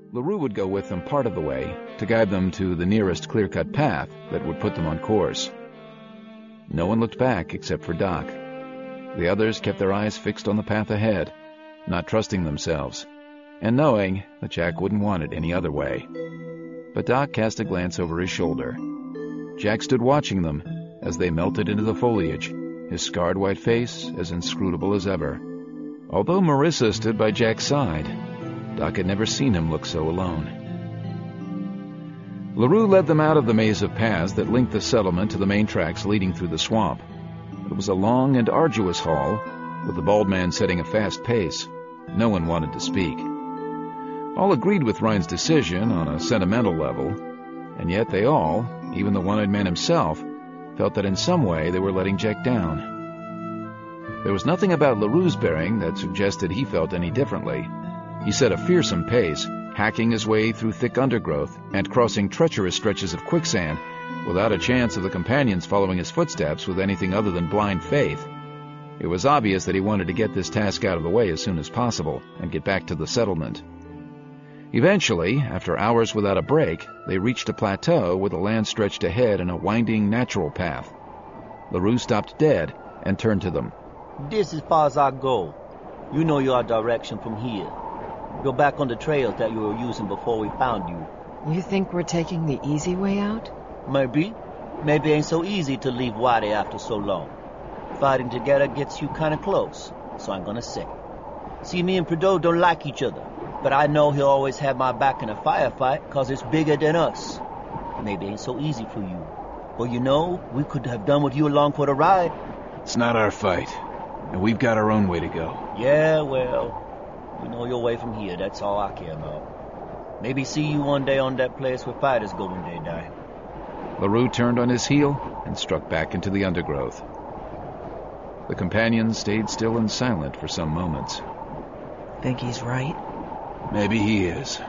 LaRue would go with them part of the way to guide them to the nearest clear-cut path that would put them on course. No one looked back except for Doc. The others kept their eyes fixed on the path ahead, not trusting themselves, and knowing that Jack wouldn't want it any other way. But Doc cast a glance over his shoulder. Jack stood watching them as they melted into the foliage, his scarred white face as inscrutable as ever. Although Marissa stood by Jack's side, Doc had never seen him look so alone. LaRue led them out of the maze of paths that linked the settlement to the main tracks leading through the swamp. It was a long and arduous haul, with the bald man setting a fast pace. No one wanted to speak. All agreed with Ryan's decision on a sentimental level, and yet they all, even the one-eyed man himself, felt that in some way they were letting Jack down. There was nothing about LaRue's bearing that suggested he felt any differently. He set a fearsome pace, hacking his way through thick undergrowth and crossing treacherous stretches of quicksand without a chance of the companions following his footsteps with anything other than blind faith. It was obvious that he wanted to get this task out of the way as soon as possible and get back to the settlement. Eventually, after hours without a break, they reached a plateau where the land stretched ahead in a winding natural path. LaRue stopped dead and turned to them. This is as far as I go. You know your direction from here. Go back on the trails that you were using before we found you. You think we're taking the easy way out? Maybe. Maybe it ain't so easy to leave Whitey after so long. Fighting together gets you kind of close, so I'm gonna say. See, me and Prideaux don't like each other, but I know he'll always have my back in a firefight, 'cause it's bigger than us. Maybe it ain't so easy for you. But you know, we could have done with you along for the ride. It's not our fight, and we've got our own way to go. Yeah, well, you know your way from here, that's all I care about. Maybe see you one day on that place where fighters go when they die. LaRue turned on his heel and struck back into the undergrowth. The companions stayed still and silent for some moments. Think he's right? Maybe he is.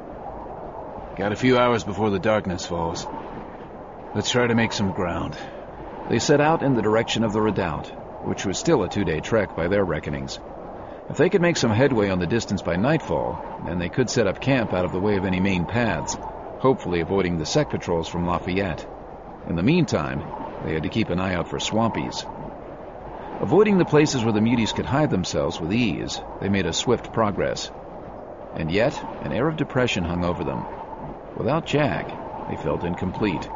Got a few hours before the darkness falls. Let's try to make some ground. They set out in the direction of the redoubt, which was still a 2-day trek by their reckonings. If they could make some headway on the distance by nightfall, then they could set up camp out of the way of any main paths, hopefully avoiding the sec patrols from Lafayette. In the meantime, they had to keep an eye out for swampies. Avoiding the places where the muties could hide themselves with ease, they made a swift progress. And yet, an air of depression hung over them. Without Jack, they felt incomplete.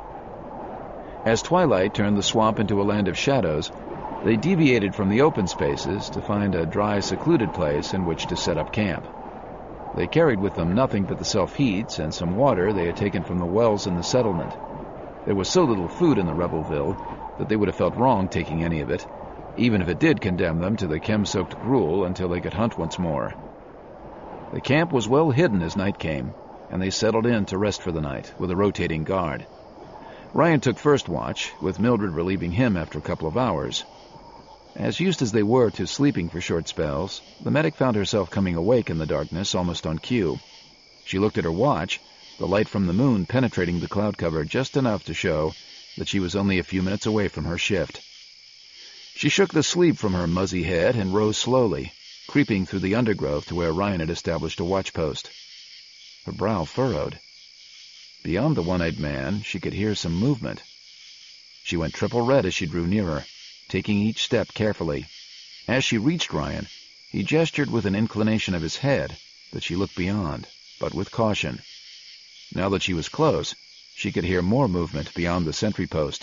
As twilight turned the swamp into a land of shadows, they deviated from the open spaces to find a dry, secluded place in which to set up camp. They carried with them nothing but the self-heats and some water they had taken from the wells in the settlement. There was so little food in the rebelville that they would have felt wrong taking any of it, even if it did condemn them to the chem-soaked gruel until they could hunt once more. The camp was well hidden as night came, and they settled in to rest for the night with a rotating guard. Ryan took first watch, with Mildred relieving him after a couple of hours. As used as they were to sleeping for short spells, the medic found herself coming awake in the darkness almost on cue. She looked at her watch, the light from the moon penetrating the cloud cover just enough to show that she was only a few minutes away from her shift. She shook the sleep from her muzzy head and rose slowly, creeping through the undergrowth to where Ryan had established a watchpost. Her brow furrowed. Beyond the one-eyed man, she could hear some movement. She went triple red as she drew nearer, taking each step carefully. As she reached Ryan, he gestured with an inclination of his head that she look beyond, but with caution. Now that she was close, she could hear more movement beyond the sentry post.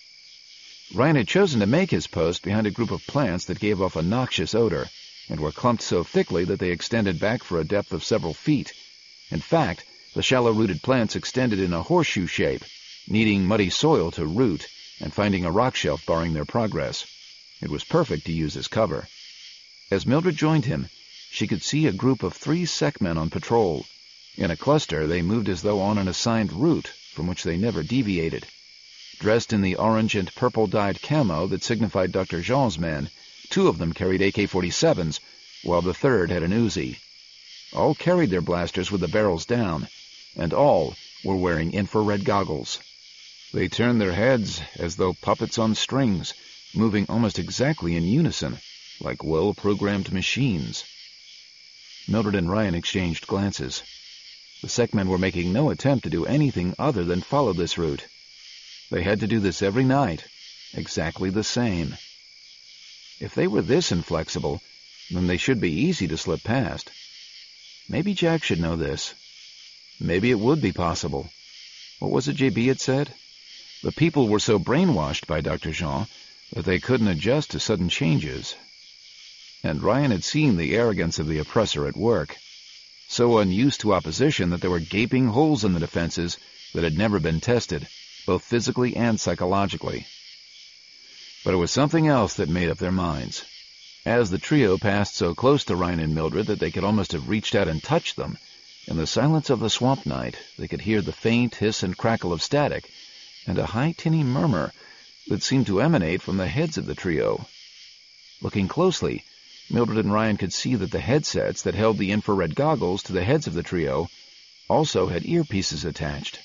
Ryan had chosen to make his post behind a group of plants that gave off a noxious odor, and were clumped so thickly that they extended back for a depth of several feet. In fact, the shallow-rooted plants extended in a horseshoe shape, needing muddy soil to root and finding a rock shelf barring their progress. It was perfect to use as cover. As Mildred joined him, she could see a group of 3 sec men on patrol. In a cluster, they moved as though on an assigned route, from which they never deviated. Dressed in the orange and purple-dyed camo that signified Dr. Jean's men, 2 of them carried AK-47s, while the third had an Uzi. All carried their blasters with the barrels down, and all were wearing infrared goggles. They turned their heads as though puppets on strings, moving almost exactly in unison, like well-programmed machines. Mildred and Ryan exchanged glances. The Sekmen were making no attempt to do anything other than follow this route. They had to do this every night, exactly the same. If they were this inflexible, then they should be easy to slip past. Maybe Jack should know this. Maybe it would be possible. What was it JB had said? The people were so brainwashed by Dr. Jean that they couldn't adjust to sudden changes. And Ryan had seen the arrogance of the oppressor at work, so unused to opposition that there were gaping holes in the defenses that had never been tested, both physically and psychologically. But it was something else that made up their minds. As the trio passed so close to Ryan and Mildred that they could almost have reached out and touched them, in the silence of the swamp night they could hear the faint hiss and crackle of static, and a high tinny murmur that seemed to emanate from the heads of the trio. Looking closely, Mildred and Ryan could see that the headsets that held the infrared goggles to the heads of the trio also had earpieces attached.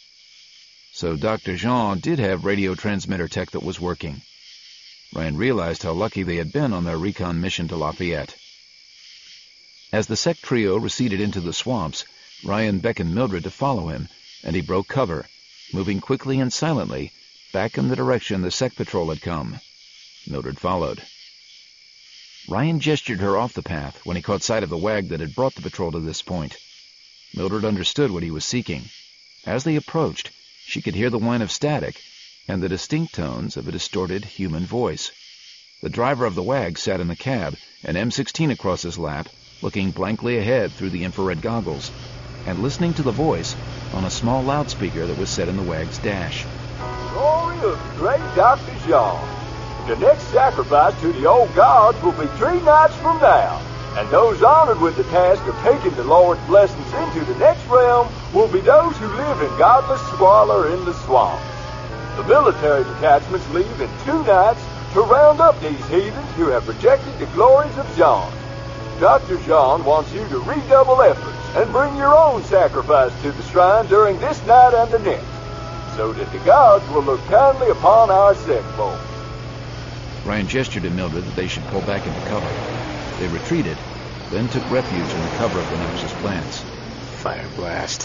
So Dr. Jean did have radio transmitter tech that was working. Ryan realized how lucky they had been on their recon mission to Lafayette. As the Sek trio receded into the swamps, Ryan beckoned Mildred to follow him, and he broke cover, moving quickly and silently back in the direction the Sek patrol had come. Mildred followed. Ryan gestured her off the path when he caught sight of the wag that had brought the patrol to this point. Mildred understood what he was seeking. As they approached, she could hear the whine of static and the distinct tones of a distorted human voice. The driver of the wag sat in the cab, an M16 across his lap, looking blankly ahead through the infrared goggles, and listening to the voice on a small loudspeaker that was set in the wag's dash. Glory of the great Dr. Jean. The next sacrifice to the old gods will be 3 nights from now, and those honored with the task of taking the Lord's blessings into the next realm will be those who live in godless squalor in the swamps. The military detachments leave in 2 nights to round up these heathens who have rejected the glories of Jean. Dr. Jean wants you to redouble efforts and bring your own sacrifice to the shrine during this night and the next, so that the gods will look kindly upon our Sek folk. Ryan gestured to Mildred that they should pull back into cover. They retreated, then took refuge in the cover of the noxious plants. Fire blast.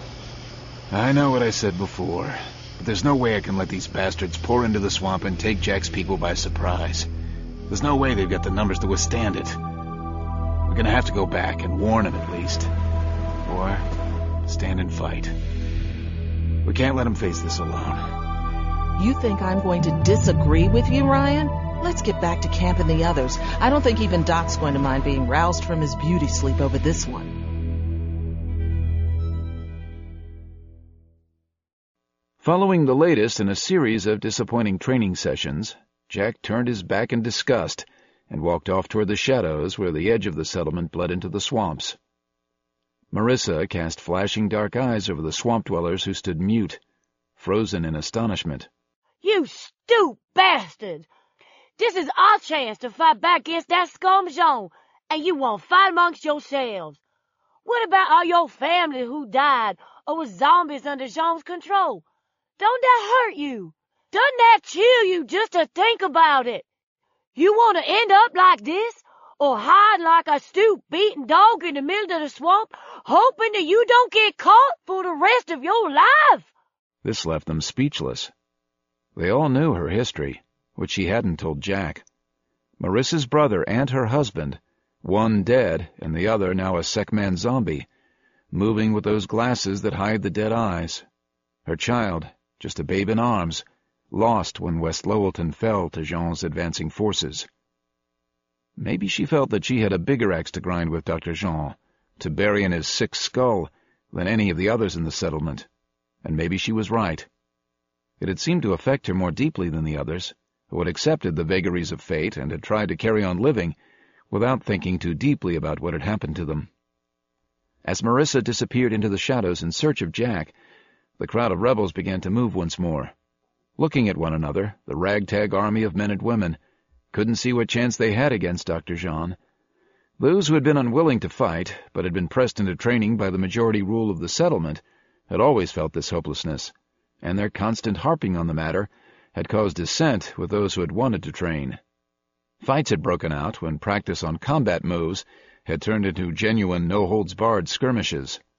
I know what I said before, but there's no way I can let these bastards pour into the swamp and take Jack's people by surprise. There's no way they've got the numbers to withstand it. We're gonna have to go back and warn them at least. Or stand and fight. We can't let them face this alone. You think I'm going to disagree with you, Ryan? Let's get back to Camp and the others. I don't think even Doc's going to mind being roused from his beauty sleep over this one. Following the latest in a series of disappointing training sessions, Jack turned his back in disgust and walked off toward the shadows where the edge of the settlement bled into the swamps. Marissa cast flashing dark eyes over the swamp dwellers who stood mute, frozen in astonishment. You stupid bastard! This is our chance to fight back against that scum Jean, and you won't fight amongst yourselves. What about all your family who died or was zombies under Jean's control? Don't that hurt you? Doesn't that chill you just to think about it? You want to end up like this, or hide like a stoop-beaten dog in the middle of the swamp, hoping that you don't get caught for the rest of your life? This left them speechless. They all knew her history, which she hadn't told Jack. Marissa's brother and her husband, one dead and the other now a Sekman zombie, moving with those glasses that hide the dead eyes. Her child, just a babe in arms, lost when West Lowellton fell to Jean's advancing forces. Maybe she felt that she had a bigger axe to grind with Dr. Jean, to bury in his sick skull, than any of the others in the settlement, and maybe she was right. It had seemed to affect her more deeply than the others, who had accepted the vagaries of fate and had tried to carry on living without thinking too deeply about what had happened to them. As Marissa disappeared into the shadows in search of Jack, the crowd of rebels began to move once more. Looking at one another, the ragtag army of men and women couldn't see what chance they had against Dr. Jean. Those who had been unwilling to fight, but had been pressed into training by the majority rule of the settlement, had always felt this hopelessness, and their constant harping on the matter had caused dissent with those who had wanted to train. Fights had broken out when practice on combat moves had turned into genuine no-holds-barred skirmishes.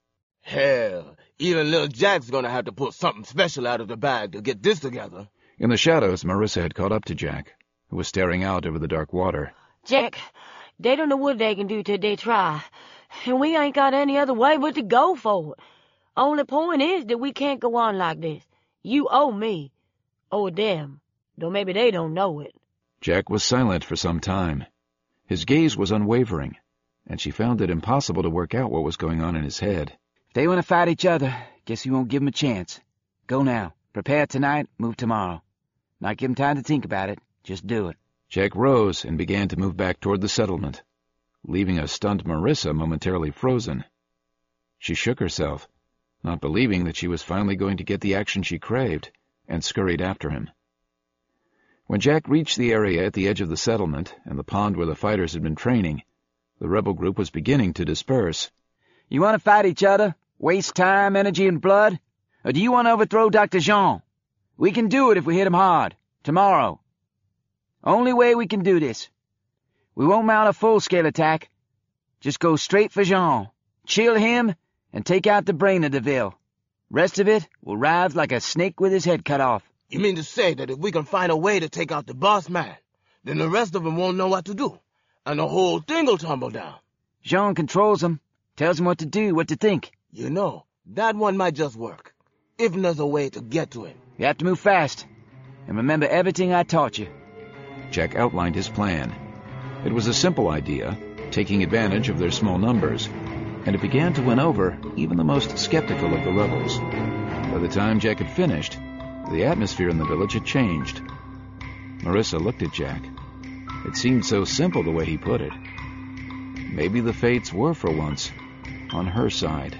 Hell, even little Jack's gonna have to pull something special out of the bag to get this together. In the shadows, Marissa had caught up to Jack, who was staring out over the dark water. Jack, they don't know what they can do till they try. And we ain't got any other way but to go for it. Only point is that we can't go on like this. You owe me. Owe them. Though maybe they don't know it. Jack was silent for some time. His gaze was unwavering, and she found it impossible to work out what was going on in his head. If they want to fight each other, guess you won't give them a chance. Go now. Prepare tonight, move tomorrow. Not give them time to think about it. Just do it. Jack rose and began to move back toward the settlement, leaving a stunned Marissa momentarily frozen. She shook herself, not believing that she was finally going to get the action she craved, and scurried after him. When Jack reached the area at the edge of the settlement and the pond where the fighters had been training, the rebel group was beginning to disperse. You want to fight each other? Waste time, energy, and blood? Or do you want to overthrow Dr. Jean? We can do it if we hit him hard. Tomorrow. Only way we can do this. We won't mount a full-scale attack. Just go straight for Jean, chill him, and take out the brain of DeVille. Rest of it will writhe like a snake with his head cut off. You mean to say that if we can find a way to take out the boss man, then the rest of them won't know what to do, and the whole thing will tumble down? Jean controls them, tells them what to do, what to think. You know, that one might just work, if there's a way to get to him. You have to move fast, and remember everything I taught you. Jack outlined his plan. It was a simple idea, taking advantage of their small numbers, and it began to win over even the most skeptical of the rebels. By the time Jack had finished, the atmosphere in the village had changed. Marissa looked at Jack. It seemed so simple the way he put it. Maybe the fates were, for once, on her side.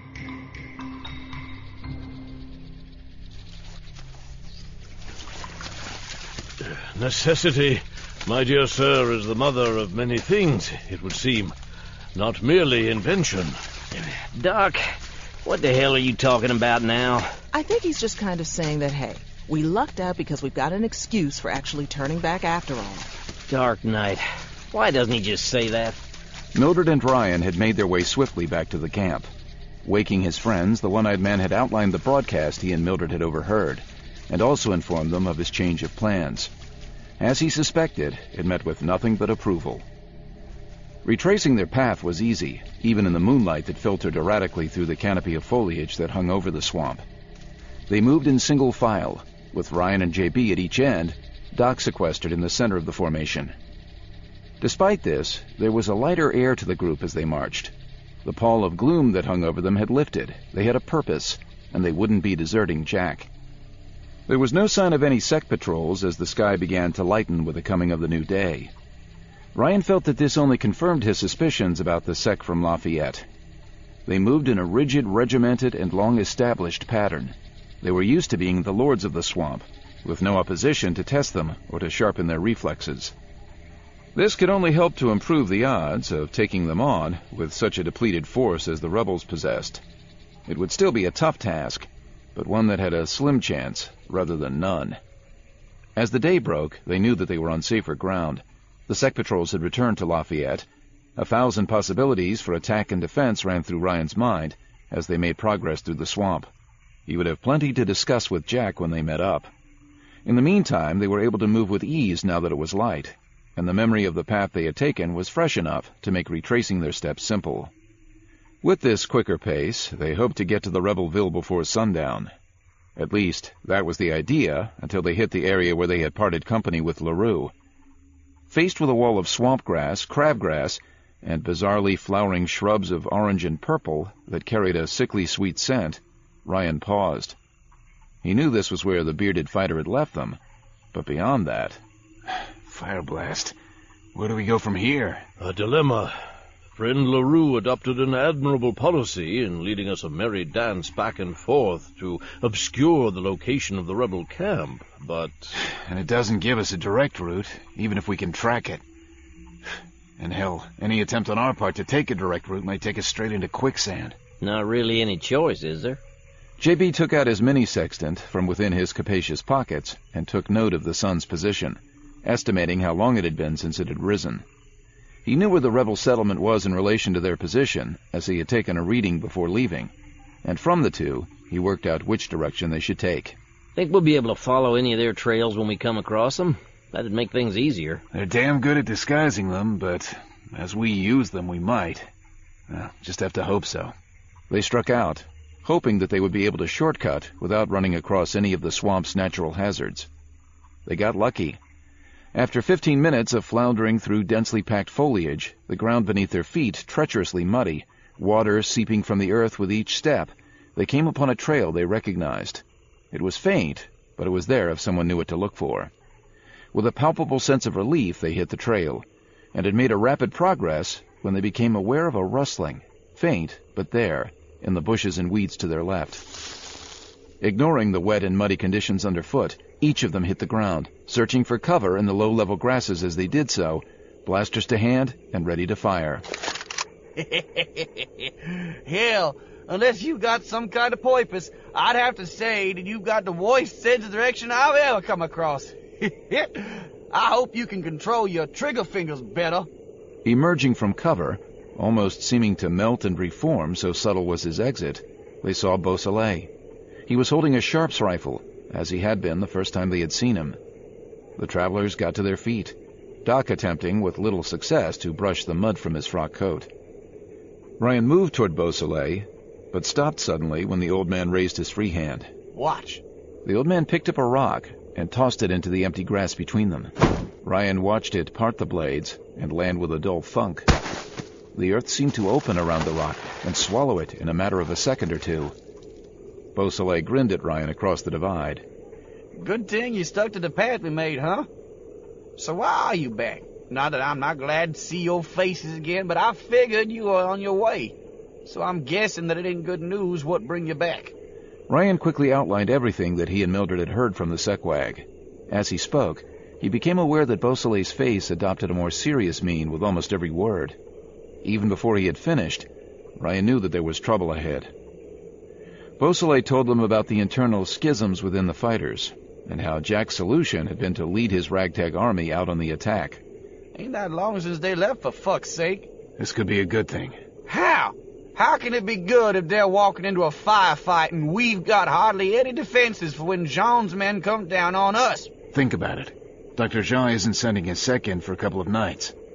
Necessity, my dear sir, is the mother of many things, it would seem. Not merely invention. Doc, what the hell are you talking about now? I think he's just kind of saying that, hey, we lucked out because we've got an excuse for actually turning back after all. Dark Knight. Why doesn't he just say that? Mildred and Ryan had made their way swiftly back to the camp. Waking his friends, the one-eyed man had outlined the broadcast he and Mildred had overheard, and also informed them of his change of plans. As he suspected, it met with nothing but approval. Retracing their path was easy, even in the moonlight that filtered erratically through the canopy of foliage that hung over the swamp. They moved in single file, with Ryan and JB at each end, Doc sequestered in the center of the formation. Despite this, there was a lighter air to the group as they marched. The pall of gloom that hung over them had lifted. They had a purpose, and they wouldn't be deserting Jack. There was no sign of any sect patrols as the sky began to lighten with the coming of the new day. Ryan felt that this only confirmed his suspicions about the sect from Lafayette. They moved in a rigid, regimented, and long-established pattern. They were used to being the lords of the swamp, with no opposition to test them or to sharpen their reflexes. This could only help to improve the odds of taking them on with such a depleted force as the rebels possessed. It would still be a tough task, but one that had a slim chance rather than none. As the day broke, they knew that they were on safer ground. The sect patrols had returned to Lafayette. 1,000 possibilities for attack and defense ran through Ryan's mind as they made progress through the swamp. He would have plenty to discuss with Jack when they met up. In the meantime, they were able to move with ease now that it was light, and the memory of the path they had taken was fresh enough to make retracing their steps simple. With this quicker pace, they hoped to get to the Rebelville before sundown. At least, that was the idea until they hit the area where they had parted company with LaRue. Faced with a wall of swamp grass, crabgrass, and bizarrely flowering shrubs of orange and purple that carried a sickly sweet scent, Ryan paused. He knew this was where the bearded fighter had left them, but beyond that... Fire blast. Where do we go from here? A dilemma. Friend LaRue adopted an admirable policy in leading us a merry dance back and forth to obscure the location of the rebel camp, but... And it doesn't give us a direct route, even if we can track it. And hell, any attempt on our part to take a direct route might take us straight into quicksand. Not really any choice, is there? JB took out his mini-sextant from within his capacious pockets and took note of the sun's position, estimating how long it had been since it had risen. He knew where the rebel settlement was in relation to their position, as he had taken a reading before leaving, and from the two, he worked out which direction they should take. Think we'll be able to follow any of their trails when we come across them? That'd make things easier. They're damn good at disguising them, but as we use them, we might. Just have to hope so. They struck out, hoping that they would be able to shortcut without running across any of the swamp's natural hazards. They got lucky. After 15 minutes of floundering through densely packed foliage, the ground beneath their feet treacherously muddy, water seeping from the earth with each step, they came upon a trail they recognized. It was faint, but it was there if someone knew what to look for. With a palpable sense of relief, they hit the trail, and had made a rapid progress when they became aware of a rustling, faint, but there, in the bushes and weeds to their left. Ignoring the wet and muddy conditions underfoot, each of them hit the ground, searching for cover in the low-level grasses as they did so, blasters to hand and ready to fire. Hell, unless you've got some kind of purpose, I'd have to say that you've got the worst sense of direction I've ever come across. I hope you can control your trigger fingers better. Emerging from cover, almost seeming to melt and reform, so subtle was his exit, they saw Beausoleil. He was holding a Sharps rifle, as he had been the first time they had seen him. The travelers got to their feet, Doc attempting with little success to brush the mud from his frock coat. Ryan moved toward Beausoleil, but stopped suddenly when the old man raised his free hand. Watch. The old man picked up a rock and tossed it into the empty grass between them. Ryan watched it part the blades and land with a dull thunk. The earth seemed to open around the rock and swallow it in a matter of a second or two. Beausoleil grinned at Ryan across the divide. Good thing you stuck to the path we made, huh? So why are you back? Not that I'm not glad to see your faces again, but I figured you were on your way. So I'm guessing that it ain't good news what bring you back. Ryan quickly outlined everything that he and Mildred had heard from the Sequag. As he spoke, he became aware that Beausoleil's face adopted a more serious mien with almost every word. Even before he had finished, Ryan knew that there was trouble ahead. Beausoleil told them about the internal schisms within the fighters, and how Jack's solution had been to lead his ragtag army out on the attack. Ain't that long since they left, for fuck's sake. This could be a good thing. How? How can it be good if they're walking into a firefight and we've got hardly any defenses for when Jean's men come down on us? Think about it. Dr. Jean isn't sending his sec in for a couple of nights.